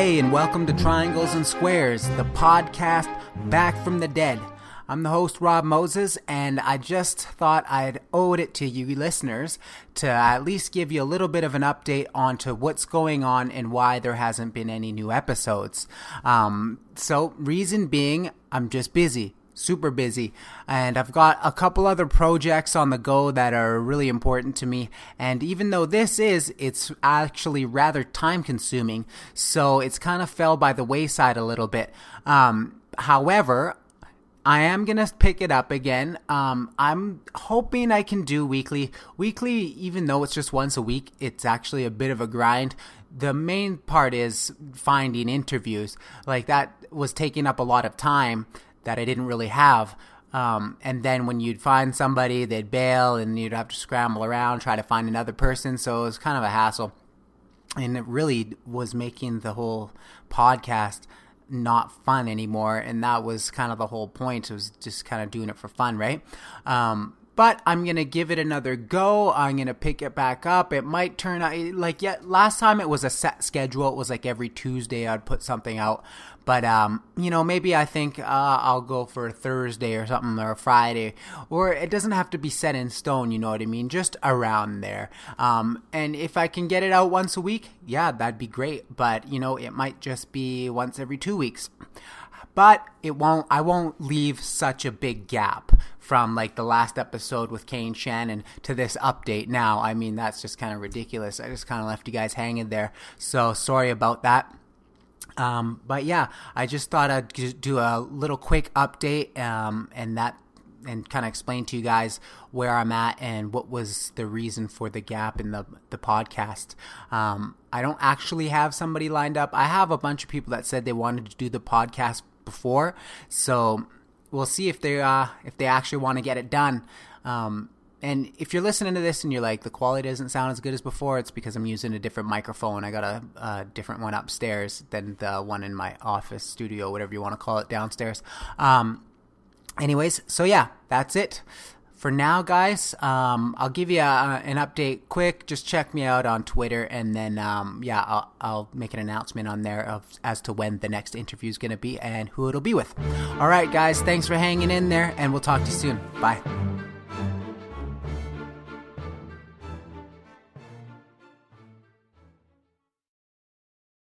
Hey, and welcome to Triangles and Squares, the podcast back from the dead. I'm the host, Rob Moses, and I just thought I'd owed it to you listeners to at least give you a little bit of an update onto what's going on and why there hasn't been any new episodes. So, reason being, I'm just busy. Super busy, and I've got a couple other projects on the go that are really important to me, and even though it's actually rather time consuming, so it's kind of fell by the wayside a little bit. However, I am going to pick it up again. I'm hoping I can do weekly, even though it's just once a week, it's actually a bit of a grind. The main part is finding interviews. Like, that was taking up a lot of time that I didn't really have. And then when you'd find somebody, they'd bail and you'd have to scramble around, try to find another person. So it was kind of a hassle. And it really was making the whole podcast not fun anymore. And that was kind of the whole point. It was just kind of doing it for fun, right? But I'm going to give it another go. I'm going to pick it back up. It might turn out last time it was a set schedule. It was like every Tuesday I'd put something out. But, maybe I think I'll go for a Thursday or something, or a Friday. Or it doesn't have to be set in stone, you know what I mean? Just around there. And if I can get it out once a week, yeah, that'd be great. But, it might just be once every 2 weeks. But I won't leave such a big gap from like the last episode with Kane Shannon to this update now. I mean, that's just kind of ridiculous. I just kind of left you guys hanging there. So sorry about that. But yeah, I just thought I'd do a little quick update, and kind of explain to you guys where I'm at and what was the reason for the gap in the podcast. I don't actually have somebody lined up. I have a bunch of people that said they wanted to do the podcast before, so we'll see if they actually want to get it done. And if you're listening to this and you're like, the quality doesn't sound as good as before, it's because I'm using a different microphone. I got a different one upstairs than the one in my office studio, whatever you want to call it, downstairs. Anyways, so yeah, that's it for now, guys. I'll give you an update quick. Just check me out on Twitter, and then I'll make an announcement on there as to when the next interview is going to be and who it'll be with. All right, guys, thanks for hanging in there, and we'll talk to you soon. Bye.